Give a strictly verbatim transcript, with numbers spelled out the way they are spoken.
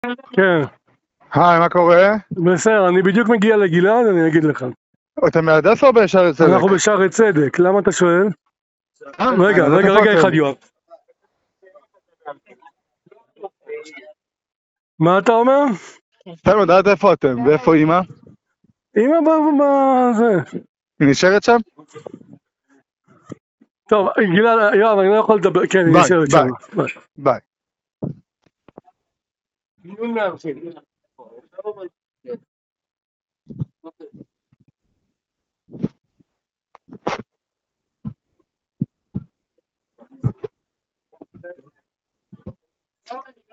כן. היי, מה קורה? בסדר, אני בדיוק מגיע לגלעד, אני אגיד לך. אתה מהדסה או בשערי צדק? אנחנו בשערי צדק, למה אתה שואל? אה, רגע, אני יודעת רגע, איפה רגע אתם. אחד יואב. מה אתה אומר? אתם יודעת איפה אתם, ואיפה אמא? אמא בזה. היא נשארת שם? טוב, גלעד, יואב, אני לא יכול לדבר, כן, היא ביי, נשארת ביי. שם. ביי. ביי. דיון מארחים.